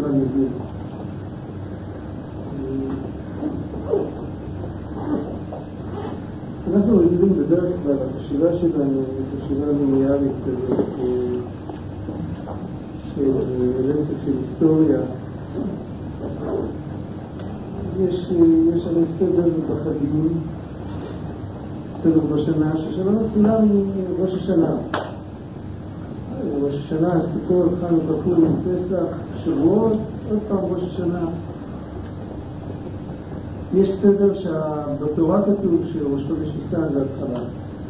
מבין. אנחנו רגילים בדרך כלל, החשיבה שלנו היא חשיבה ליניארית כזאת, של רצף של היסטוריה. יש הרי סדר בחגים, סדר בשנה, ששנה כולם ראש השנה. ראש השנה, סוכות, חנוכה, פורים, פסח, שבועות, עוד פעם ראש השנה. יש סדר שבתורה כתוב שראש חודש ניסן זה התחלה.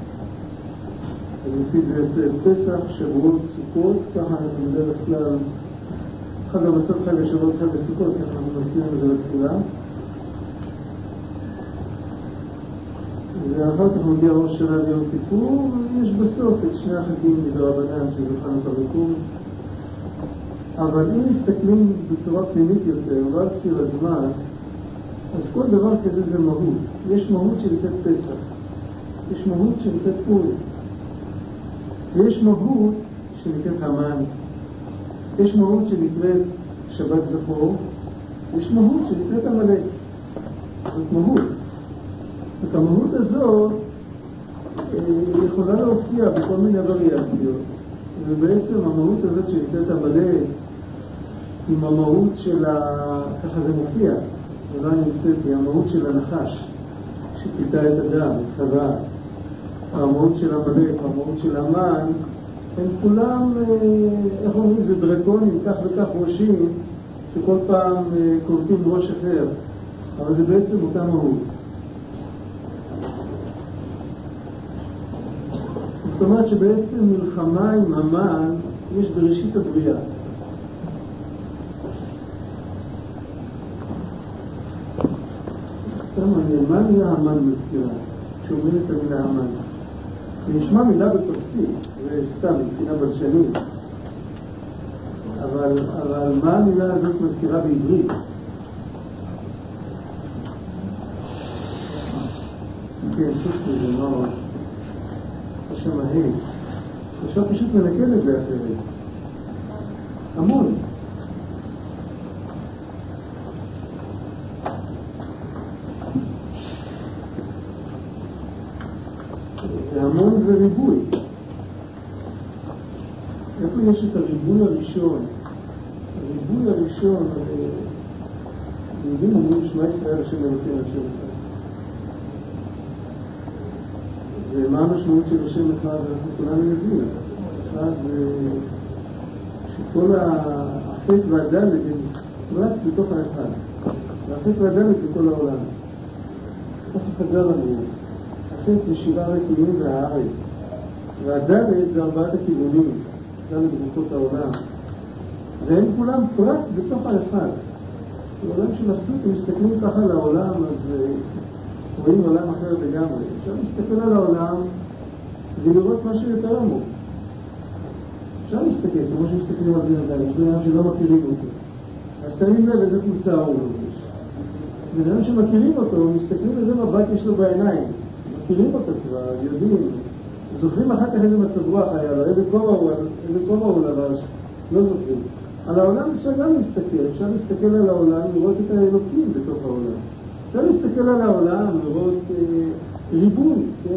ולפי זה יוצא פסח, שבועות, סוכות, ככה אנחנו בדרך כלל, חג המצות, חג השבועות, חג הסוכות, ככה אנחנו מזכירים את זה לתחילה. ואחר כך מגיע ראש השנה ויום כיפור, ויש בסוף את שני החגים מדרבנן שזה חנוכה ופורים. אבל אם מסתכלים בצורה פנימית יותר, ועל ציר הזמן, אז כל דבר כזה זה מהות. יש מהות שנקראת פסח, יש מהות שנקראת פורים, ויש מהות שנקראת המן, יש מהות שנקראת שבת זכור, יש מהות שנקראת עמלק. זאת מהות. את המהות הזאת יכולה להופיע בכל מיני וריאציות, ובעצם המהות הזאת שנקראת עמלק עם המהות של ככה זה מופיע, ולא נמצאת, היא המהות של הנחש שפיתה את אדם, את חווה. המהות של עמלק, המהות של המן, הם כולם, איך אומרים, זה דרקונים, כך וכך ראשים, שכל פעם קורטים ראש אחר, אבל זה בעצם אותה מהות. זאת אומרת שבעצם מלחמה עם המן יש בראשית הבריאה. מה מילה המן מזכירה? כשאומרים את המילה המן. זה נשמע מילה בפרסית, זה סתם, מבחינה בלשנית. אבל מה המילה הזאת מזכירה בעברית? כן, סוס לזה, מה עוד? עכשיו מהים. עכשיו פשוט מנקד את זה אחרת. המון. המון זה ריבוי. איפה יש את הריבוי הראשון? הריבוי הראשון, יהודים אומרים שמע ישראל השם אלוקינו השם אחד. ומה המשמעות של השם אחד? אנחנו כולנו יודעים. אחד שכל החטא והדלת הם רק בתוך האחד. והחטא והדלת בכל העולם. ככה חז"ל אמרו. החטא זה 7 רקיעים והארץ. והדלת זה 4 הכיוונים. דלת ברוחות העולם. והם כולם פרט בתוך האחד. בעולם של אחדות, הם מסתכלים ככה על העולם, אז רואים עולם אחר לגמרי. אפשר להסתכל על העולם ולראות משהו יותר עמוק. אפשר להסתכל, כמו שמסתכלים על זה עדיין, יש בן שלא מכירים אותו. אז שמים לב איזה קבוצה הוא לובש. בן שמכירים אותו, מסתכלים איזה מבט יש לו בעיניים. מכירים אותו כבר, יודעים. זוכרים אחר כך איזה מצב רוח היה לו, איזה כובע הוא לבש. לא זוכרים. על העולם אפשר גם להסתכל, אפשר להסתכל על העולם ולראות את האלוקים בתוך העולם. אפשר להסתכל על העולם ולראות ריבוי, כן?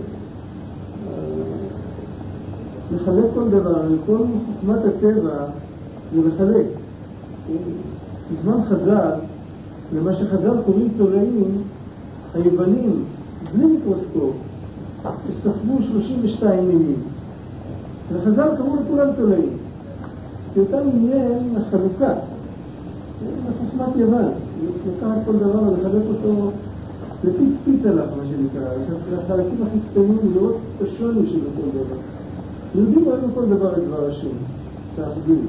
לחלק כל דבר, כל חוכמת הטבע זה לחלק. בזמן חז"ל, למה שחז"ל קוראים תולעים, היוונים, בלי מיקרוסקופ, שספרו 32 מינים. וחז"ל קראו לכולם תולעים. כי אותם עניין החלוקה, לחוכמת יוון, לקחת כל דבר ולחלק אותו לפיץ עליו, מה שנקרא, לחלקים הכי קטנים, לראות את השוני של כל דבר. יהודים רואים כל דבר את דבר השם, את האחדות.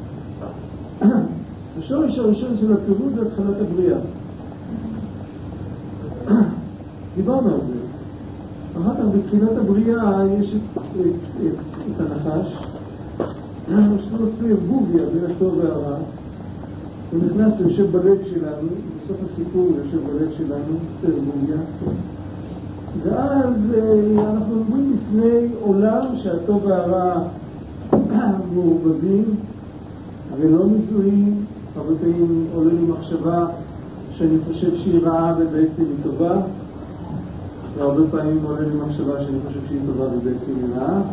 השורש הראשון של הפירוד זה התחלת הבריאה. דיברנו על זה. אחר כך בתחילת הבריאה יש את הנחש, שהוא עושה ערבוביה בין הטוב והרע. הוא נכנס ויושב בלב שלנו, בסוף הסיפור הוא יושב בלב שלנו, עושה ערבוביה. ואז אנחנו עומדים לפני עולם שהטוב והרע מעורבבים ולא מזוהים הרבה פעמים עולה לי מחשבה שאני חושב שהיא רעה ובעצם היא טובה, והרבה פעמים עולה לי מחשבה שאני חושב שהיא טובה ובעצם היא רעה.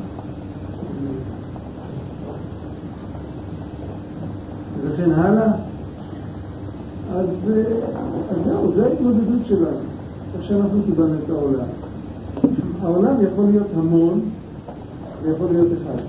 וכן הלאה. אז זהו, זה ההתמודדות שלנו. איך שאנחנו קיבלנו את העולם. העולם יכול להיות המון, ויכול להיות אחד.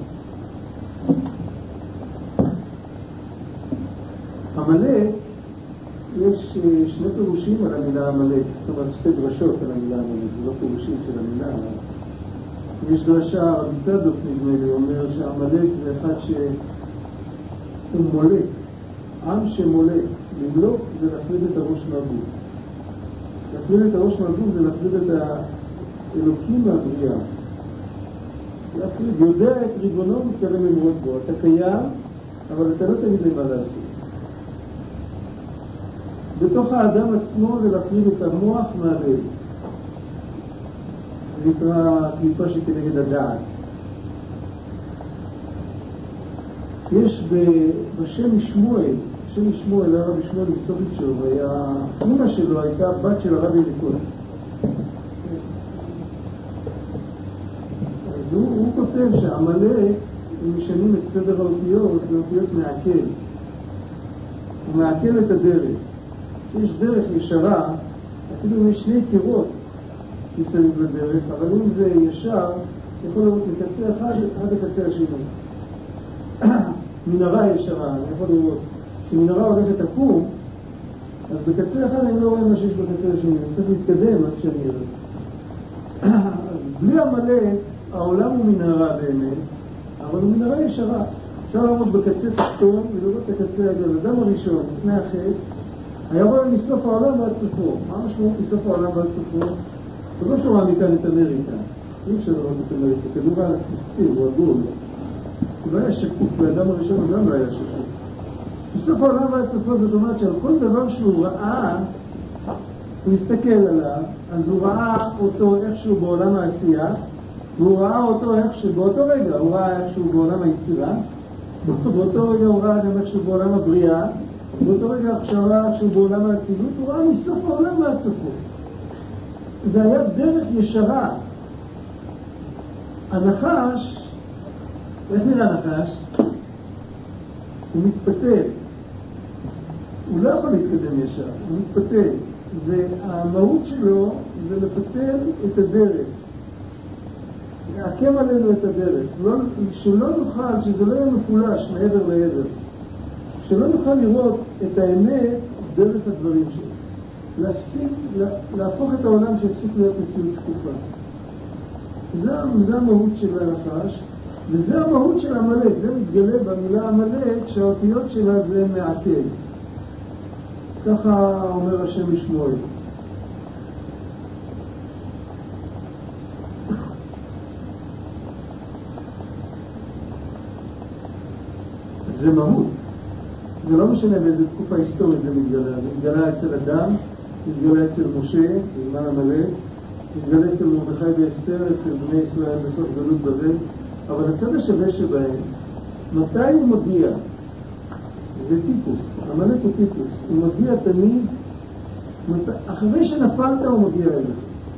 עמלק, יש שני פירושים על המילה עמלק, זאת אומרת שתי דרשות על המילה עמלק, זה לא פירושים של המילה. יש דרשה, רבי צדוק נדמה לי, אומר שעמלק זה אחד שהוא מולק, עם שמולק, למלוק זה להפריד את הראש מהגוף. להפריד את הראש מהגוף זה להפריד את האלוקים מהבריאה. להפריד, יודע את ריבונו מתכוון למרות בו, אתה קיים, אבל אתה לא תגיד לי מה לעשות. בתוך האדם עצמו זה להפריד את המוח מהלב. זה נקרא קליפה שכנגד הדעת. יש בשם שמואל, שם שמואל, הרבי שמואל מסוביצ'וב, אמא שלו הייתה בת של הרבי אליקון. אז הוא כותב שעמלק, אם משנים את סדר האותיות, זה אותיות מעכל. הוא מעכל את הדרך. יש דרך ישרה, אפילו אם יש שני קירות מסביב לדרך, אבל אם זה ישר, יכול לראות מקצה אחד עד הקצה השני. מנהרה ישרה, אני יכול לראות שמנהרה הולכת לקום, אז בקצה אחד אני לא רואה מה שיש בקצה השני, אני צריך להתקדם עד שאני אראה. בלי עמלק, העולם הוא מנהרה באמת, אבל הוא מנהרה ישרה. אפשר לעמוד בקצה תחתון ולראות את הקצה הגדול. אדם הראשון, לפני החטא, היה רואה מסוף העולם ועד סופו. מה המשמעות מסוף העולם ועד סופו? זה לא שורה מכאן את אמריקה. אי אפשר לראות את אמריקה. כדור הארץ מסתיר, הוא עגול. הוא לא היה שקוף, והאדם הראשון גם לא היה שקוף. מסוף העולם ועד סופו זאת אומרת שעל כל דבר שהוא ראה, הוא הסתכל עליו, אז הוא ראה אותו איכשהו בעולם העשייה, והוא ראה אותו איכשהו באותו רגע, הוא ראה איכשהו בעולם היצירה, באותו רגע הוא ראה גם איכשהו בעולם הבריאה, באותו רגע שהוא בעולם האצילות, הוא ראה מסוף העולם ועד סופו. זה היה דרך ישרה. הנחש, איך נראה נחש? הוא מתפתל. הוא לא יכול להתקדם ישר, הוא מתפתל. והמהות שלו זה לפתל את הדרך. להקם עלינו את הדרך. שלא נוכל, שזה לא יהיה מפולש מעבר לעבר. שלא נוכל לראות את האמת דרך הדברים שלו. להפוך את העולם שיפסיק להיות מציאות שקופה. זה המהות של הנחש, וזה המהות של עמלק. זה מתגלה במילה עמלק, שהאותיות שלה זה מעכל. ככה אומר השם משמואל. זה מהות. זה לא משנה באיזה תקופה היסטורית זה מתגלה. זה מתגלה אצל אדם, זה מתגלה אצל משה, בזמן עמלק, זה מתגלה אצל מרדכי ואסתר, אצל בני ישראל בסוף גלות בבל. אבל הצד השווה שבהם, מתי הוא מודיע? זה טיפוס, עמלק הוא טיפוס. הוא מודיע תמיד, אחרי שנפלת הוא מודיע אליך.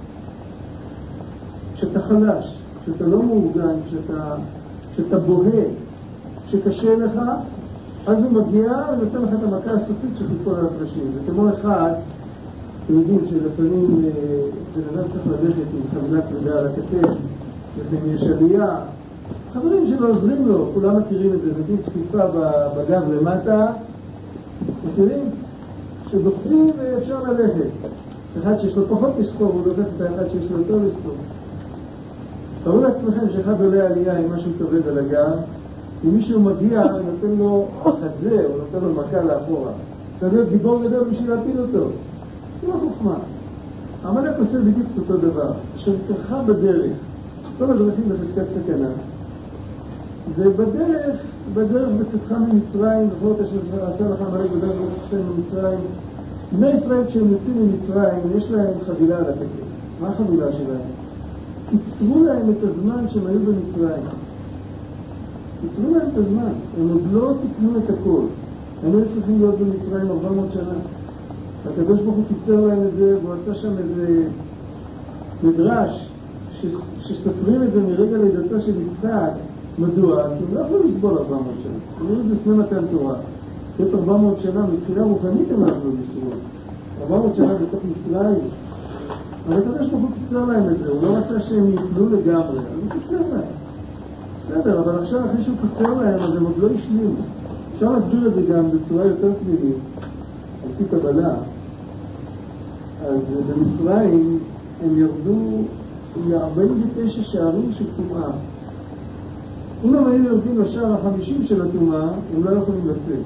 כשאתה חלש, כשאתה לא מאורגן, כשאתה בוהה, שקשה לך, אז הוא מגיע ונותן לך את המכה הסופית שתיפול על הפרשים. זה כמו אחד, אתם יודעים שלפעמים בן אדם צריך ללכת עם חבילת כבדה על הכתף, לפעמים יש עלייה, חברים שלו עוזרים לו, כולם מכירים את זה, נותנים תקיפה בגב למטה, מכירים? שדוחפים ואפשר ללכת. אחד שיש לו פחות לספור, הוא דוחף את האחד שיש לו יותר לספור. תראו לעצמכם שאחד עולה עלייה עם משהו כבד על הגב, אם מישהו מגיע, נותן לו חזה, או נותן לו מכה לאחורה. צריך להיות גיבור גדול בשביל להפיל אותו. זה לא חוכמה. עמלק עושה בדיוק אותו דבר. שתרחה בדרך, כל הדרכים בחזקת סכנה. זה בדרך בצאתך ממצרים, זכור את אשר עשה לך עמלק בדרך בצאתכם ממצרים. בני ישראל כשהם יוצאים ממצרים, יש להם חבילה על הכתף. מה החבילה שלהם? קיצרו להם את הזמן שהם היו במצרים. קיצרו להם את הזמן, הם עוד לא תקנו את הכל. הם היו צריכים להיות במצרים 400 שנה. הקדוש ברוך הוא קיצר להם את זה, והוא עשה שם איזה מדרש שסופרים את זה מרגע לידתו של יצחק. מדוע? כי הם לא יכולו לסבול 400 שנה. הם היו לפני מתן תורה. זאת 400 שנה, מבחינה רוחנית הם לא יכולו לסבול. 400 שנה בתוך מצרים. אבל הקדוש ברוך הוא קיצר להם את זה, הוא לא רצה שהם יפלו לגמרי, אז הוא קיצר להם. בסדר, אבל עכשיו אחרי שהוא קיצר להם, אז הם עוד לא השלימו. אפשר להסביר את זה גם בצורה יותר פנימית, על פי קבלה. אז במצרים הם ירדו ל-49 שערים של טומאה. אם הם היו יורדים לשער ה-50 של הטומאה, הם לא יכולים לצאת.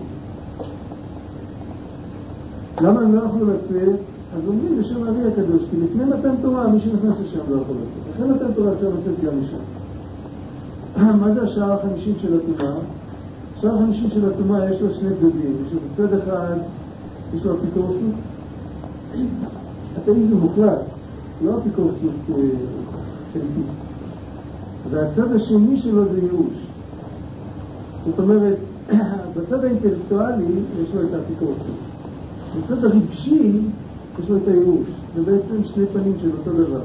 למה הם לא יכולים לצאת? אז אומרים בשם הארי הקדוש, כי לפני מתן תורה מי שנכנס לשם לא יכול לצאת. אחרי מתן תורה אפשר לצאת גם משם. מה זה השער ה-50 של הטומאה? השער ה-50 של הטומאה יש לו שני צדדים. יש לו בצד אחד, יש לו אפיקורסות. אתאיזם מוחלט, לא אפיקורסות חלקית. והצד השני שלו זה ייאוש. זאת אומרת, בצד האינטלקטואלי יש לו את האפיקורסות. בצד הרגשי יש לו את הייאוש. זה בעצם שני פנים של אותו דבר.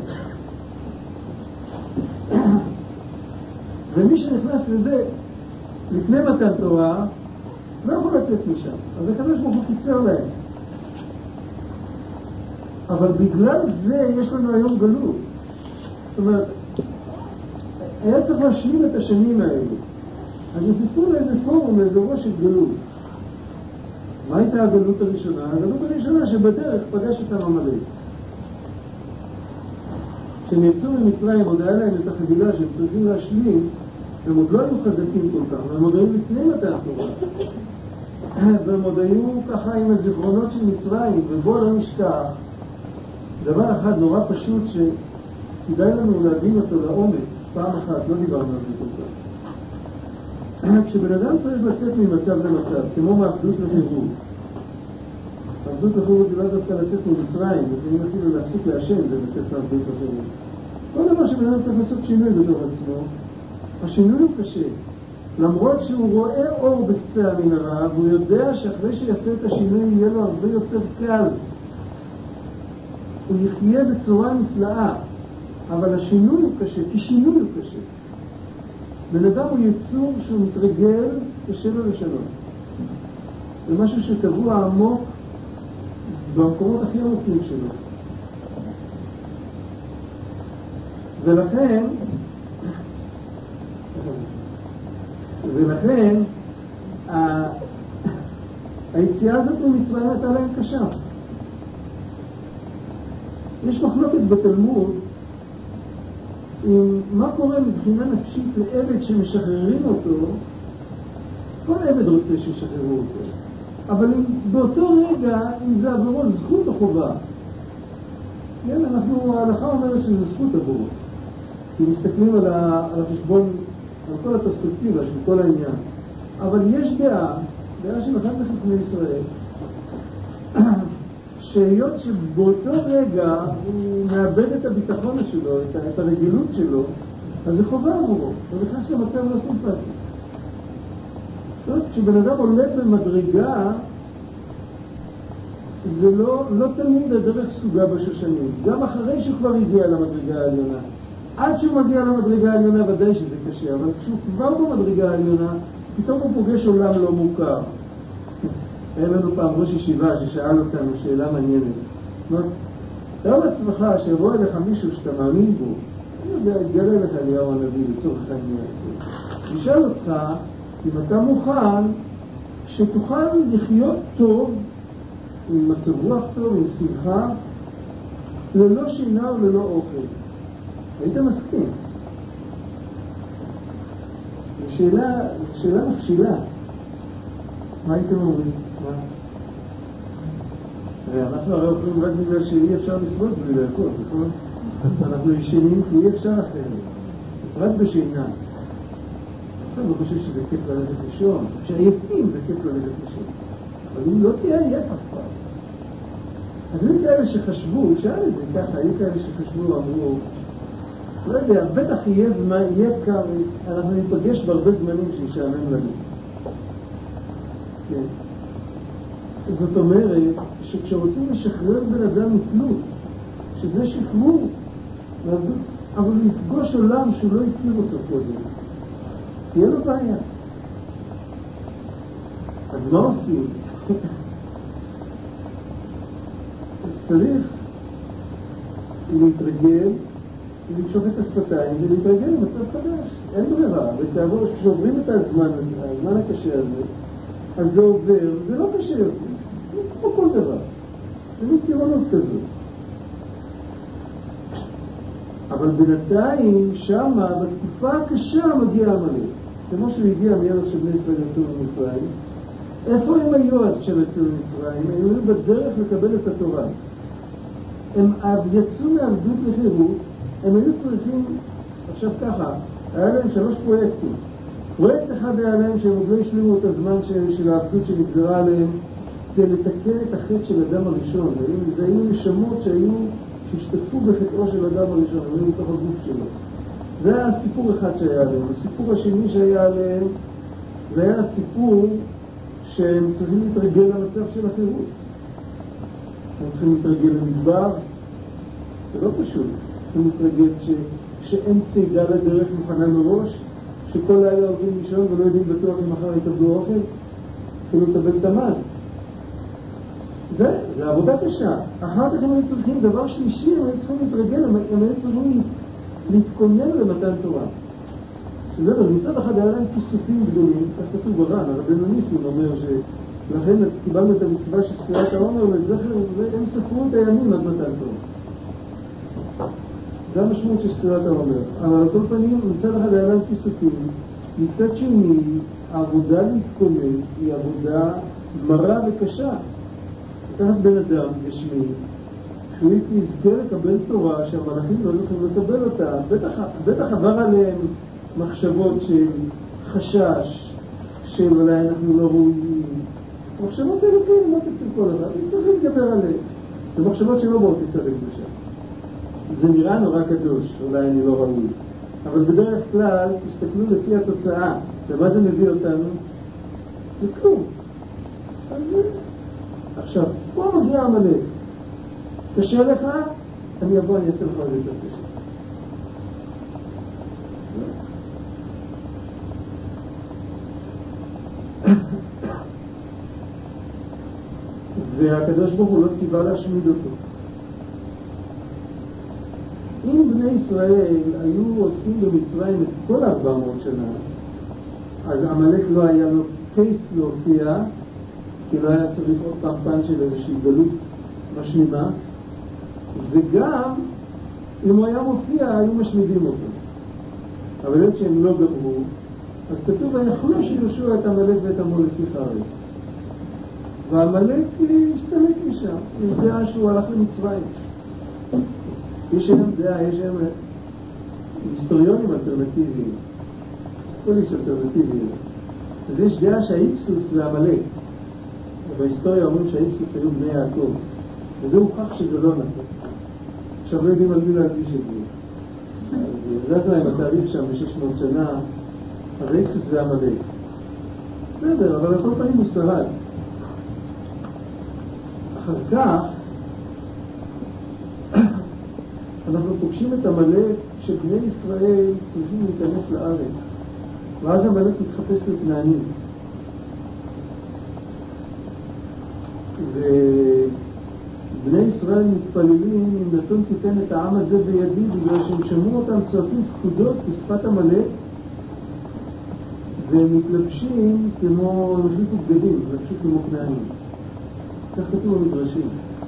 ומי שנכנס לזה לפני מתן תורה לא יכול לצאת משם. אז הקדוש ברוך הוא קיצר להם. אבל בגלל זה יש לנו היום גלות. זאת אומרת, היה צריך להשלים את השנים האלה. אז נכנסו לאיזה פורום, לאיזה ראש של גלות. מה הייתה הגלות הראשונה? הגלות הראשונה שבדרך פגש אותם עמלק. כשהם יצאו ממצרים, עוד היה להם את החבילה שהם צריכים להשלים, הם עוד לא היו חזקים כל כך, הם עוד היו לפני מתן תורה. והם עוד היו ככה עם הזיכרונות של מצרים, ובוא לא נשכח. דבר אחד נורא פשוט שכדאי לנו להבין אותו לעומק, פעם אחת, לא דיברנו על זה כל כך. כשבן אדם צריך לצאת ממצב למצב, כמו מעבדות לחירות, מעבדות לחירות זה לא דווקא לצאת ממצרים, לפעמים אפילו להפסיק להשם זה לצאת מעבדות לחירות. כל דבר שבן אדם צריך לעשות שינוי בתוך עצמו, השינוי הוא קשה. למרות שהוא רואה אור בקצה המנהרה, והוא יודע שאחרי שיעשה את השינוי יהיה לו הרבה יותר קל. הוא יחיה בצורה נפלאה, אבל השינוי הוא קשה, כי שינוי הוא קשה. בן אדם הוא יצור שהוא מתרגל, קשה לו לשנות. זה משהו שטבוע עמוק במקומות הכי עמוקים שלו. ולכן היציאה הזאת ממצרים הייתה להם קשה. יש מחלוקת בתלמוד עם מה קורה מבחינה נפשית לעבד שמשחררים אותו. כל עבד רוצה שישחררו אותו, אבל באותו רגע אם זה עבורו זכות או חובה. כן, ההלכה אומרת שזה זכות עבורו, כי מסתכלים על החשבון, על כל הפרספקטיבה של כל העניין. אבל יש דעה של אחד מחכמי ישראל, שהיות שבאותו רגע הוא מאבד את הביטחון שלו, את הרגילות שלו, אז זה חובה עבורו, הוא נכנס למצב לא סימפטי. זאת אומרת, כשבן אדם עולה במדרגה, זה לא תמיד הדרך סוגה בשושנים, גם אחרי שהוא כבר הגיע למדרגה העליונה. עד שהוא מגיע למדרגה העליונה ודאי שזה קשה, אבל כשהוא כבר במדרגה העליונה, פתאום הוא פוגש עולם לא מוכר. היה לנו פעם ראש ישיבה ששאל אותנו שאלה מעניינת. תאר לעצמך שיבוא אליך מישהו שאתה מאמין בו, אני יודע, יתגלה לך אליהו הנביא לצורך העניין. ישאל אותך אם אתה מוכן שתוכל לחיות טוב, עם מצב רוח טוב, עם שמחה, ללא שינה וללא אוכל. היית מסכים. שאלה מפשילה. מה הייתם אומרים? אנחנו הרי אוכלים רק בגלל שאי אפשר לסבול בלי לאכול, נכון? אנחנו ישנים כי אי אפשר אחרת, רק בשינה. עכשיו אני חושב שזה כיף ללכת לישון, כשעייפים זה כיף ללכת לישון, אבל אם לא תהיה עייף אף פעם. אז היו כאלה שחשבו, שאל את זה ככה, היו כאלה שחשבו, אמרו, לא יודע, בטח יהיה זמן, יהיה קר, אנחנו ניפגש בהרבה זמנים שישעמם לנו. כן. זאת אומרת שכשרוצים לשחרר בן אדם מתלות, שזה שחרור, אבל הוא יפגוש עולם שהוא לא הכיר אותו קודם, תהיה לו בעיה. אז מה עושים? צריך להתרגל, למשוך את השפתיים ולהתרגל למצב חדש. אין ברירה, וכעבור כשעוברים את הזמן הקשה הזה, אז זה עובר, זה לא קשה יותר, זה כמו כל דבר, זה מתירונות כזאת. אבל בינתיים שמה, בתקופה הקשה מגיע עמלק, כמו שהוא הגיע מיד שבני ישראל יצאו ממצרים. איפה הם היו אז כשהם יצאו ממצרים? הם היו בדרך לקבל את התורה. הם יצאו מעבדות לחירות, הם היו צריכים, עכשיו ככה, היה להם 3 פרויקטים. פרויקט אחד היה להם שהם עוד לא השלימו את הזמן של העבדות שנגזרה עליהם, כדי לתקן את החטא של אדם הראשון. זה היו נשמות שהשתתפו בחטאו של אדם הראשון, הם היו בתוך הגוף שלו. זה היה הסיפור אחד שהיה עליהם. הסיפור השני שהיה עליהם, זה היה הסיפור שהם צריכים להתרגל למצב של החירות. הם צריכים להתרגל למדבר, זה לא פשוט. צריכים להתרגל שאין צידה לדרך מוכנה מראש, שכל לילה הולכים לישון ולא יודעים בטוח אם מחר יקבלו אוכל, אפילו לקבל תמן. זה עבודה קשה. אחר כך הם היו צריכים, דבר שלישי, הם היו צריכים להתרגל, הם היו צריכים להתכונן למתן תורה. שזה מצד אחד היה להם כיסופים גדולים, כך כתוב ברן, הרבנו ניסים אומר שלכן קיבלנו את המצווה של ספירת העומר לזכר, והם ספרו את הימים עד מתן תורה. זה המשמעות של ספירת העומר. אבל על כל פנים, מצד אחד היה להם כיסופים. מצד שני, העבודה להתכונן היא עבודה מרה וקשה. לקחת בן אדם גשמי, שהוא יזכה לקבל תורה שהמלאכים לא זוכים לקבל אותה. בטח עבר עליהם מחשבות של חשש, של אולי אנחנו לא ראויים. מחשבות האלה כן, מה תצל כל אחד? צריך להתגבר עליהם. זה מחשבות שלא באות לצדק בשם. זה נראה נורא קדוש, אולי אני לא ראוי. אבל בדרך כלל, תסתכלו לפי התוצאה. ומה זה מביא אותנו? לכלום. עכשיו, פה מגיע עמלק. קשה לך? אני אבוא, אני אעשה לך עוד יותר קשה. והקדוש ברוך הוא לא ציווה להשמיד אותו. אם בני ישראל היו עושים במצרים את כל 400 שנה, אז עמלק לא היה לו קייס להופיע, כי לא היה צריך עוד פעם של איזושהי גלות משלימה, וגם אם הוא היה מופיע היו משמידים אותו. אבל עד שהם לא גמרו, אז כתוב ויחלוש יהושע את עמלק ואת עמו לפי חרב. והעמלק הסתלק משם, יש דעה שהוא הלך למצרים. יש להם דעה, יש להם היסטוריונים אלטרנטיביים, כל איש אלטרנטיבי. אז יש דעה שהאיקסוס והעמלק, בהיסטוריה אומרים שהאיקסוס היו בני יעקב, וזה הוכח שזה לא נכון. עכשיו לא יודעים על מי להדגיש את זה. אז זה להם התאריך שם ב-600 שנה, אז האיקסוס זה עמלק. בסדר, אבל על כל פעמים הוא שרד. אחר כך אנחנו פוגשים את עמלק שבני ישראל צריכים להיכנס לארץ, ואז עמלק מתחפש לכנענים, ובני ישראל מתפללים אם נתון תיתן את העם הזה בידי, בגלל שהם שמעו אותם צועקים פקודות בשפת עמלק, והם מתלבשים כמו החליפו בגדים, מתלבשים כמו כנענים. כך כתוב במדרשים.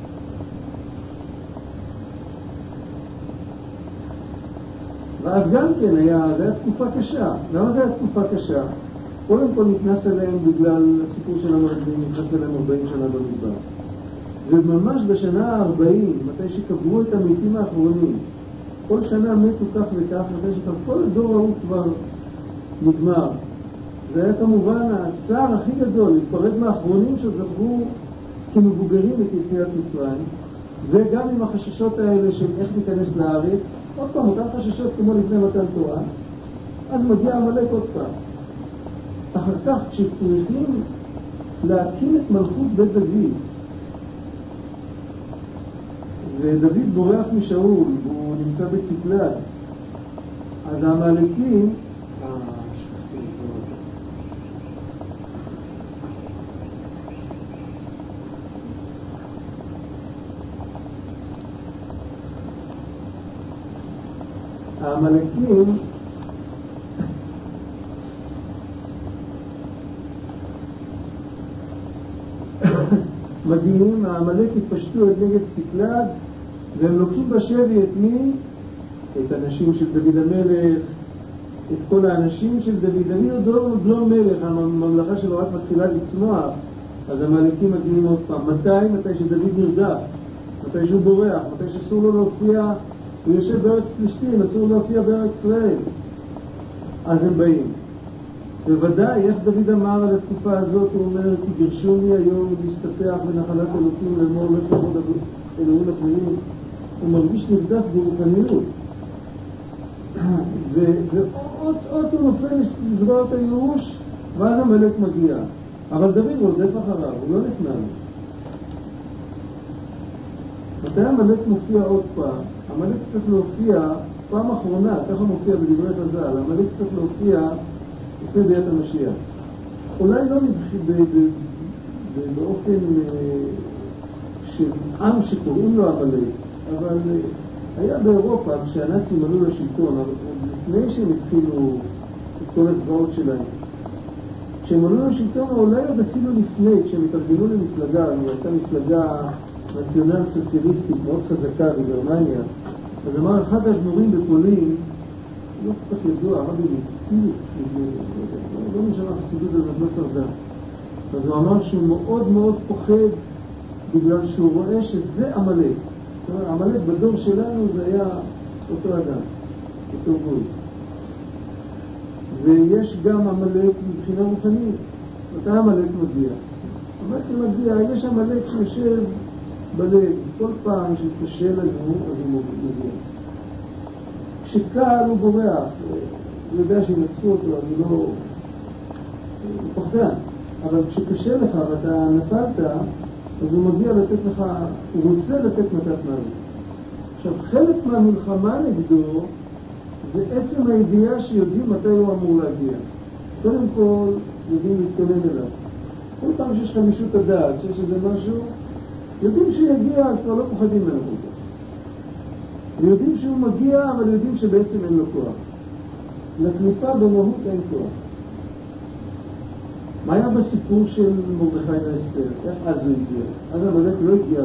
ואז גם כן זה היה תקופה קשה. למה זה היה תקופה קשה? קודם כל נכנס אליהם בגלל הסיפור של המרגלים, נכנס אליהם 40 שנה במדבר. וממש בשנה ה-40, מתי שקברו את המתים האחרונים, כל שנה מתו כך וכך, מתי כל הדור ההוא כבר נגמר. זה היה כמובן הצער הכי גדול, להתפרד מהאחרונים שזכרו כמבוגרים את יציאת מצרים, וגם עם החששות האלה של איך ניכנס לארץ, עוד פעם, אותם חששות כמו לפני מתן תורה, אז מגיע עמלק עוד פעם. אחר כך, כשצריכים להקים את מלכות בית דוד. ודוד בורח משאול, והוא נמצא בצקלג. אז העמלקים, העמלקים מגיעים, העמלק התפשטו את נגד צקלג, והם לוקחים בשבי את מי? את הנשים של דוד המלך, את כל האנשים של דוד. דוד עוד לא מלך, הממלכה שלו רק מתחילה לצמוח. אז המלכים מגיעים עוד פעם. מתי שדוד נרדף, מתי שהוא בורח, מתי שאסור לו להופיע, הוא יושב בארץ פלישתים, אסור לו להופיע בארץ ישראל. אז הם באים. בוודאי, איך דוד אמר על התקופה הזאת, הוא אומר, כי גירשוני היום להסתפח בנחלת אלוקים לאמור לך עוד אלוהים אחרים. הוא מרגיש נרדף ברוחניות. ועוד הוא נופל לזרועות הייאוש, ואז המלך מגיע. אבל דוד רודף אחריו, הוא לא נכנע. מתי המלך מופיע עוד פעם? המלך צריך להופיע פעם אחרונה, ככה מופיע בדברי חז"ל, המלך צריך להופיע לפני ביאת המשיח. אולי לא באופן של עם שקוראים לו המלך, אבל היה באירופה, כשהנאצים עלו לשלטון, לפני שהם התחילו את כל הזוועות שלהם. כשהם עלו לשלטון, אולי עוד אפילו לפני, כשהם התארגנו למפלגה, הייתה מפלגה נציונל סוציאליסטית מאוד חזקה בגרמניה, אז אמר אחד האדמו"רים בפולין, לא כל כך ידוע, הרבי מציץ, לא משנה חסידות הזאת, לא שרדה. אז הוא אמר שהוא מאוד מאוד פוחד בגלל שהוא רואה שזה עמלק. זאת אומרת, עמלק בדור שלנו זה היה אותו אדם, אותו גוי. ויש גם עמלק מבחינה רוחנית. מתי עמלק מגיע? עמלק מגיע, יש עמלק שיושב בלב, כל פעם שקשה לנו, אז הוא מגיע. כשקל הוא בורח, הוא יודע שינצחו אותו, אז הוא לא... הוא פחדן. אבל כשקשה לך ואתה נפלת, אז הוא מגיע לתת לך, הוא רוצה לתת מתת מוות. עכשיו, חלק מהמלחמה נגדו זה עצם הידיעה שיודעים מתי הוא אמור להגיע. קודם כל, יודעים להתכונן אליו. כל פעם שיש לך מישות הדעת, שיש איזה משהו, יודעים שיגיע, אז כבר לא פוחדים ממנו. ויודעים שהוא מגיע, אבל יודעים שבעצם אין לו כוח. לקליפה במהות אין כוח. מה היה בסיפור של מרדכי ואסתר? איך אז הוא הגיע? אז המלך לא הגיע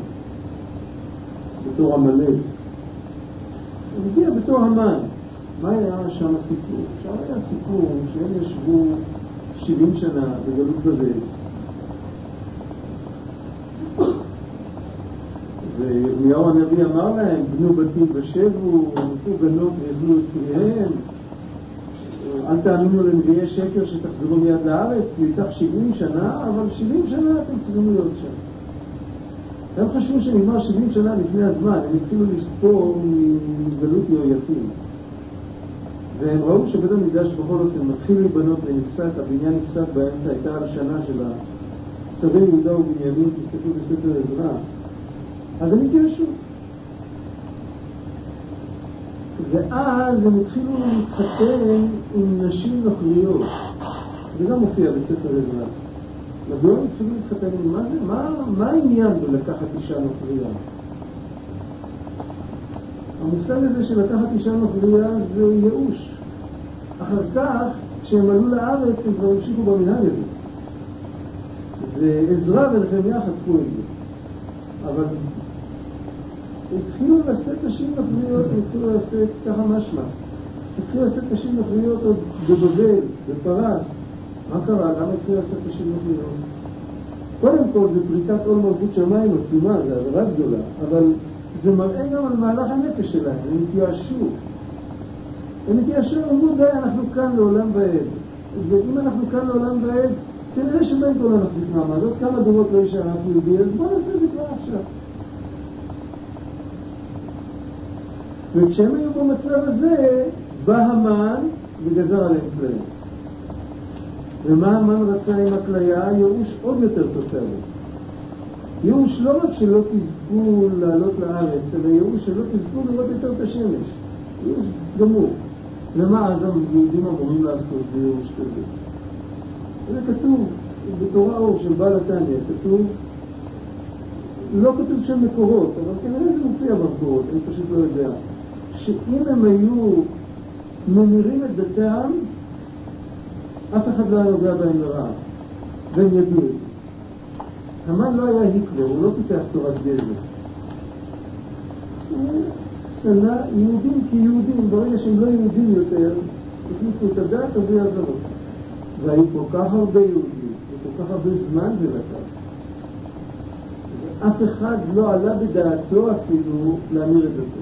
בתור המלך. הוא הגיע בתור המן. מה היה שם הסיפור? שם היה סיפור שהם ישבו 70 שנה בגלות בבל. וירמיהו הנביא אמר להם, בנו בתים ושבו, נפו גנות ויאכלו את פריהם. אל תאמינו לנביאי שקר שתחזרו מיד לארץ, ייקח 70 שנה, אבל 70 שנה אתם צריכים להיות שם. הם חשבו שנגמר 70 שנה לפני הזמן, הם התחילו לספור מגלות יהויקים. והם ראו שבית המקדש בכל אופן מתחיל להיבנות ונפסק, הבניין נפסק באמצע, הייתה השנה של שרי יהודה ובנימין, תסתכלו בספר עזרא. אז הם התיישו. ואז הם התחילו להתחתן עם נשים נוכריות. זה גם מופיע בספר עזרא. מדוע הם התחילו להתחתן עם מה זה? מה העניין בלקחת אישה נוכריה? המושג הזה של לקחת אישה נוכריה זה ייאוש. אחר כך, כשהם עלו לארץ, הם כבר המשיכו במנהג הזה. ועזרא ונחמיה חטפו את זה. אבל התחילו לשאת נשים נוכריות, התחילו לשאת ככה משמע. התחילו לשאת נשים נוכריות עוד בבבל, בפרס. מה קרה? למה התחילו לשאת נשים נוכריות? קודם כל זה פריקת עול מלכות שמיים עצומה, זה עבירה גדולה, אבל זה מראה גם על מהלך הנפש שלהם, הם התייאשו. הם התייאשו, אמרו די, אנחנו כאן לעולם ועד. ואם אנחנו כאן לעולם ועד, כנראה שבין כל הנחזיק מעמד, עוד כמה דורות לא יישאר אנחנו יהודי, אז בוא נעשה את זה כבר עכשיו. וכשהם היו במצב הזה, בא המן וגזר עליהם פלאים. ומה המן רצה עם הכליה? ייאוש עוד יותר טוטלי. ייאוש לא רק שלא תזכו לעלות לארץ, אלא ייאוש שלא תזכו לראות יותר את השמש. ייאוש גמור. ומה אז היהודים אמורים לעשות בייאוש כזה? זה כתוב בתורה אור של בעל התניא, כתוב, לא כתוב שם מקורות, אבל כנראה זה מופיע במקורות, אני פשוט לא יודע, שאם הם היו ממירים את דתם, אף אחד לא היה נוגע בהם לרעה, והם ידעו. המן לא היה היטלר, הוא לא פיתח תורת גזע. הוא שנא יהודים כיהודים, ברגע שהם לא יהודים יותר, הכניסו את הדת, אז זה יעזור אותם. והיו כל כך הרבה יהודים, וכל כך הרבה זמן זה לקח. אף אחד לא עלה בדעתו אפילו להמיר את זה.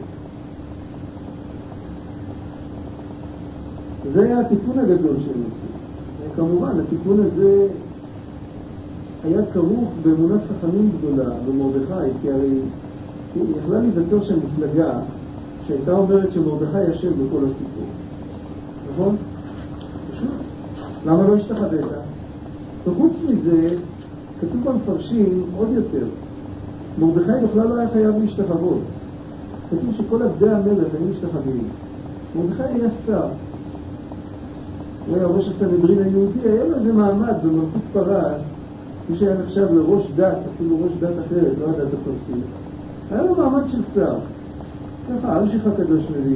זה היה התיקון הגדול שהם עשו. וכמובן, התיקון הזה היה כרוך באמונת חכמים גדולה במרדכי, כי הרי יכלה להיווצר שם מפלגה שהייתה אומרת שמרדכי ישב בכל הסיפור. נכון? פשוט. למה לא השתחווית? וחוץ מזה, כתוב במפרשים עוד יותר. מרדכי בכלל לא היה חייב להשתחוות. כתוב שכל עבדי המלך היו משתחווים. מרדכי היה שר. הוא היה ראש הסנהדרין היהודי, היה לו איזה מעמד במלכות פרס, מי שהיה נחשב לראש דת, אפילו ראש דת אחרת, לא הדת הפרסית. היה לו מעמד של שר. ככה, אלשיך הקדוש מביא.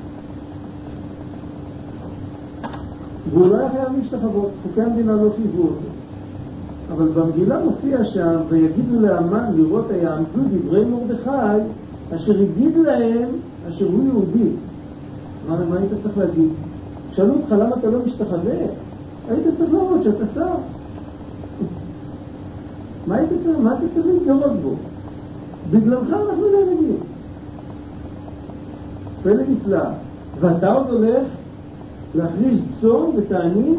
והוא לא היה חייב להשתחוות, חוקי המדינה לא חייבו אותו. אבל במגילה מופיע שם, ויגידו להמן לראות היעמדו דברי מרדכי, אשר יגיד להם, אשר הוא יהודי. מה היית צריך להגיד? שאלו אותך למה אתה לא משתחווה? היית צריך לראות שאתה שר. מה אתה צריך להתגרות בו? בגללך אנחנו נהרגים. פלא נפלא. ואתה עוד הולך להכריז צום ותענית?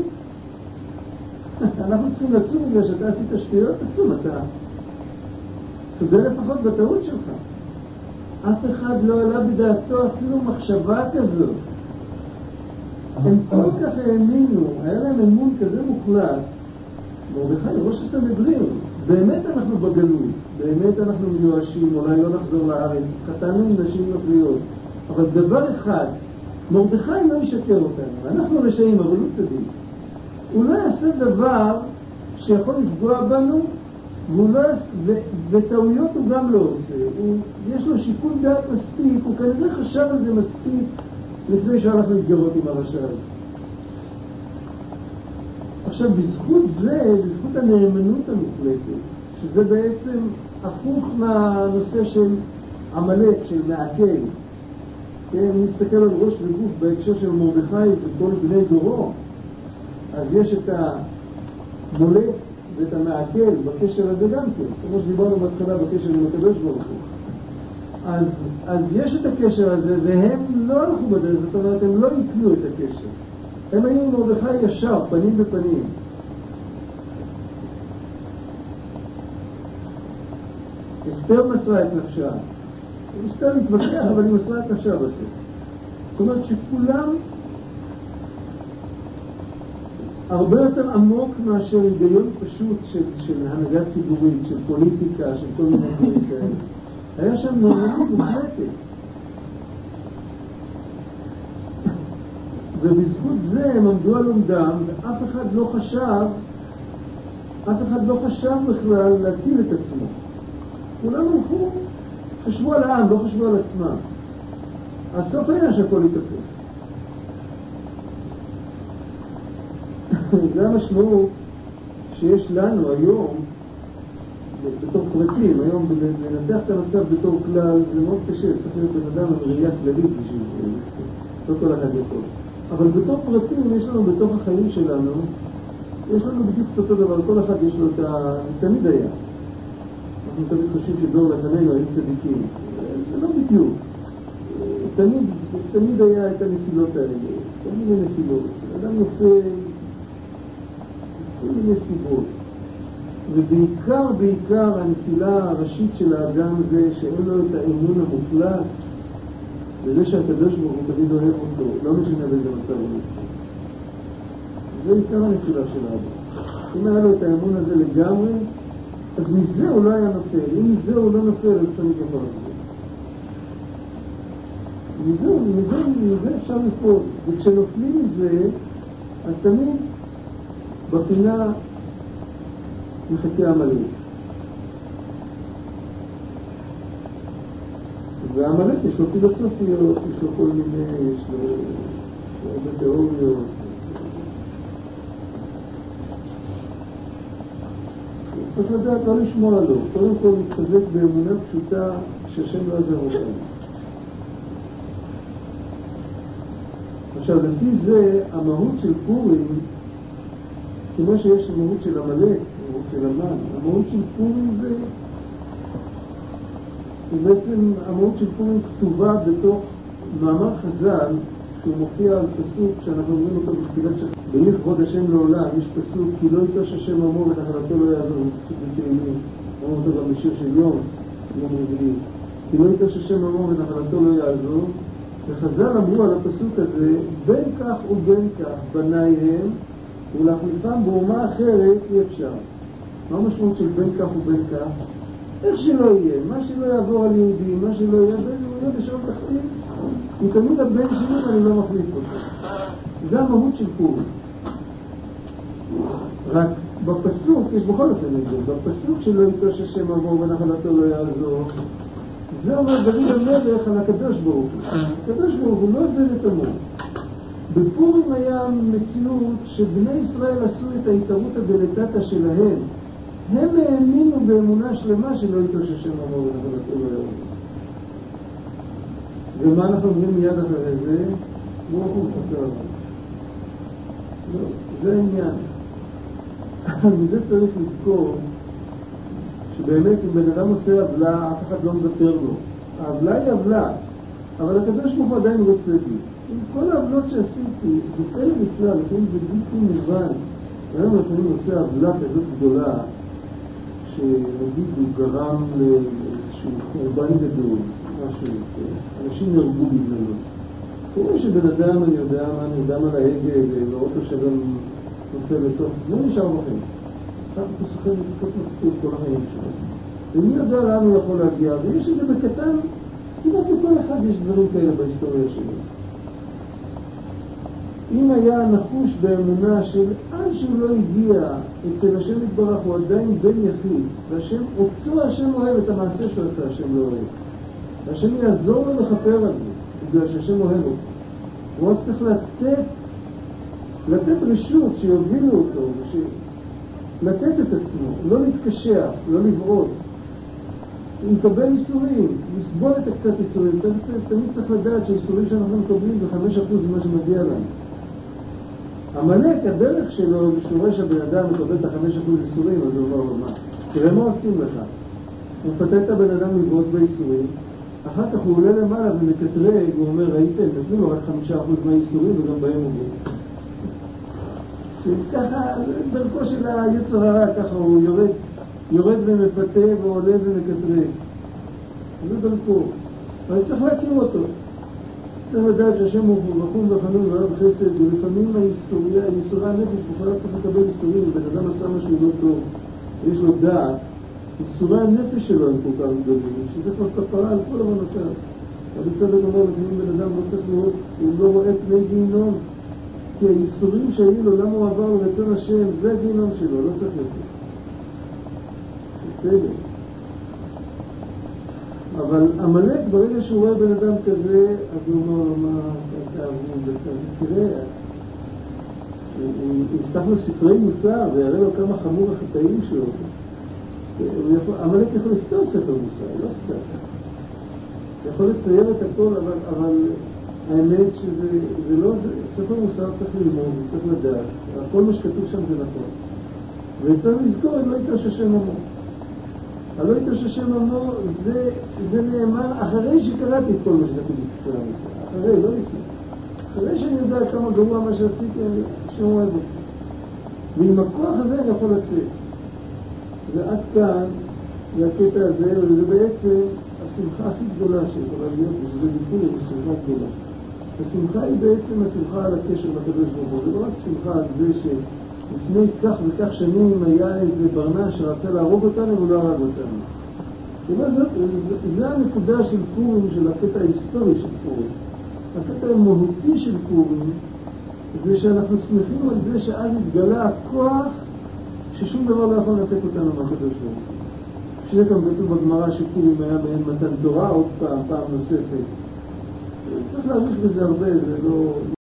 אנחנו צריכים לצום בגלל שאתה עשית שטויות, תצום אתה. תודה לפחות בטעות שלך. אף אחד לא עלה בדעתו אפילו מחשבה כזאת. הם כל כך האמינו, היה להם אמון כזה מוחלט. מרדכי, ראש הסנהדרין, באמת אנחנו בגלות, באמת אנחנו מיואשים, אולי לא נחזור לארץ, חתנו עם נשים נוכליות. אבל דבר אחד, מרדכי לא ישקר אותנו, אנחנו רשעים, אבל הוא צדיק. הוא לא יעשה דבר שיכול לפגוע בנו, וטעויות הוא גם לא עושה. יש לו שיקול דעת מספיק, הוא כנראה חשב על זה מספיק לפני שהלך להתגרות עם הרשע. עכשיו, בזכות זה, בזכות הנאמנות המוחלטת, שזה בעצם הפוך מהנושא של עמלק, של מעכל. כן, נסתכל על ראש וגוף בהקשר של מרדכי וכל בני דורו, אז יש את המולק ואת המעכל בקשר הזה גם כן, כמו שדיברנו בהתחלה בקשר עם הקדוש ברוך הוא. אז יש את הקשר הזה, והם לא הלכו בדרך, זאת אומרת, הם לא יקלו את הקשר. הם היו עם מרדכי ישר, פנים בפנים. אסתר מסרה את נפשה. אסתר התווכח, אבל היא מסרה את נפשה בסוף. זאת אומרת שכולם הרבה יותר עמוק מאשר היגיון פשוט של הנהגה ציבורית, של פוליטיקה, של כל מיני דברים כאלה. היה שם נאמנות מוחלטת. ובזכות זה הם עמדו על עומדם, ואף אחד לא חשב בכלל להציל את עצמו. כולם הלכו, חשבו על העם, לא חשבו על עצמם. הסוף היה שהכל התהפך. זה המשמעות שיש לנו היום, בתור פרטים, היום לנתח את המצב בתור כלל, זה מאוד קשה, צריך להיות בן אדם עם ראייה כללית בשביל זה, לא כל אחד יכול. אבל בתור פרטים יש לנו בתוך החיים שלנו, יש לנו בדיוק אותו דבר, כל אחד יש לו תמיד היה. אנחנו תמיד חושבים שדור לפנינו היו צדיקים. זה לא בדיוק. תמיד היה את הנפילות האלה. תמיד הנפילות. אדם נופל כל מיני סיבות. ובעיקר הנפילה הראשית של האדם זה שאין לו את האמון המוחלט וזה שהקדוש ברוך הוא תמיד אוהב אותו, לא משנה באיזה מצב הוא נפל. זה עיקר הנפילה של האדם. אם היה לו את האמון הזה לגמרי, אז מזה הוא לא היה נופל. אם מזה הוא לא נופל, אז תמיד יכול לזה. מזה אפשר לפעול. וכשנופלים מזה, אז תמיד בפינה מחכה עמלק. והעמלק יש לו פילוסופיות, יש לו כל מיני, יש לו הרבה תיאוריות. צריך לדעת לא לשמוע לו, קודם כל מתחזק באמונה פשוטה שהשם לא עזר אותנו. עכשיו, לפי זה, המהות של פורים, כמו שיש המהות של עמלק, המהות של המן, המהות של פורים זה בעצם, המהות של פורים כתובה בתוך מאמר חז"ל, שהוא מופיע על פסוק שאנחנו אומרים אותו בתפילת שחרית. לכבוד השם לעולם, יש פסוק, כי לא יטוש השם עמו ונחלתו לא יעזור, זה פסוק בתהילים, אומרים אותו גם בשיר של יום רביעי. כי לא יטוש השם עמו ונחלתו לא יעזור, וחז"ל אמרו על הפסוק הזה, בין כך ובין כך בניי הם, ולהחליפם באומה אחרת אי אפשר. מה המשמעות של בין כך ובין כך? איך שלא יהיה, מה שלא יעבור על יהודים, מה שלא יהיה, באיזה הוא יהיה בשעות תחתית, הוא תמיד הבן שלי ואני לא מחליף אותו. זה המהות של פורים. רק בפסוק, יש בכל אופן את זה, בפסוק שלא יטוש השם עמו ונחלתו לא יעזור, זה אומר דוד המלך על הקדוש ברוך הוא. הקדוש ברוך הוא לא עוזב את עמו. בפורים היה מציאות שבני ישראל עשו את ההתערות הדלתתא שלהם. הם האמינו באמונה שלמה שלא יטוש השם עמו ונחלתו לא יעזור. ומה אנחנו אומרים מיד אחרי זה? ברוך הוא חסר עליו. לא, זה העניין. מזה צריך לזכור שבאמת אם בן אדם עושה עוולה, אף אחד לא מוותר לו. העוולה היא עוולה, אבל הקדוש ברוך הוא עדיין רוצה בי. עם כל העוולות שעשיתי, זה פלא נפלא, לפעמים זה בלתי מובן. היום לפעמים עושה עוולה כזאת גדולה, שנגיד הוא גרם לאיזשהו חורבן גדול, משהו, אנשים נהרגו בגללו. קורה שבן אדם, אני יודע מה, אני יודע מה להגה, ואוטו שגם נופל לתוך, לא נשאר בחיים. עכשיו הוא סוחר לקראת מספיק כל החיים שלו. ומי יודע לאן הוא יכול להגיע, ויש את זה בקטן, כמעט לכל אחד יש דברים כאלה בהיסטוריה שלו. אם היה נחוש באמונה של עד שהוא לא הגיע אצל השם יתברך, הוא עדיין בן יחיד, והשם, אותו השם אוהב את המעשה שהוא עשה, השם לא אוהב. והשם יעזור לו לחפר על זה, בגלל שהשם אוהב אותו. הוא רק צריך לתת רשות שיובילו אותו, לתת את עצמו, לא להתקשח, לא לבעוד. הוא יקבל איסורים, לסבול את הקצת איסורים. תמיד צריך לדעת שהאיסורים שאנחנו מקבלים זה 5% ממה שמגיע לנו. המלך, הדרך שלו, שהוא רואה שהבן אדם מקבל את 5% איסורים, אז הוא אומר לו, מה? תראה מה עושים לך. הוא מפתה את הבן אדם לבעוד באיסורים, אחר כך הוא עולה למעלה ומקטרג, הוא אומר, ראיתם, נתנו לו רק 5% מהאיסורים וגם בהם הוא בא. ככה, דרכו של היצר הרע, ככה הוא יורד ומפתה ועולה ומקטרג. זה דרכו. אבל צריך להכיר אותו. צריך לדעת שהשם הוא רחום וחנון ורב חסד, ולפעמים היסורי הנפש בכלל צריך לקבל איסורים, ובן אדם עשה משהו לא טוב, ויש לו דעת, איסורי הנפש שלו הם כל כך גדולים, שזה כבר כפרה על כל עוונותיו. אבל צדק אומר, לפעמים בן אדם לא צריך לראות, הוא לא רואה פני גיהינום, כי האיסורים שהיו לו, למה הוא עבר לרצון השם, זה הגיהינום שלו, לא צריך יותר. בסדר. אבל המלך ברגע שהוא רואה בן אדם כזה, אז הוא אומר לו, מה אתה תראה, הוא יפתח לו ספרי מוסר ויראה לו כמה חמור החטאים שלו. המלך יכול לפתור ספר מוסר, לא סתם. יכול לצייר את הכל, אבל האמת שזה לא, ספר מוסר צריך ללמוד, צריך לדעת. כל מה שכתוב שם זה נכון. וצריך לזכור, לא יטוש השם עמו. הלא יטוש השם עמו, זה נאמר אחרי שקראתי את כל מה שכתוב בספרי המוסר. אחרי, לא לפני. אחרי שאני יודע כמה גרוע מה שעשיתי, השם אוהב אותי. ועם הכוח הזה אני יכול לצאת. ועד כאן, לקטע הזה, וזה בעצם השמחה הכי גדולה שיכולה להיות, וזה ביטוי בשמחה גדולה. השמחה היא בעצם השמחה על הקשר לקדוש ברוך הוא. זה לא רק שמחה על זה לפני כך וכך שנים היה איזה ברנש שרצה להרוג אותנו והוא לא הרג אותנו. זה הנקודה של פורים, של הקטע ההיסטורי של פורים. הקטע המהותי של פורים זה שאנחנו שמחים על זה שאז התגלה הכוח ששום דבר לא יכול לתת אותנו מהקדוש ברוך הוא. שזה גם כתוב בגמרא שפורים היה מעין מתן תורה עוד פעם נוספת. צריך להרגיש בזה הרבה, זה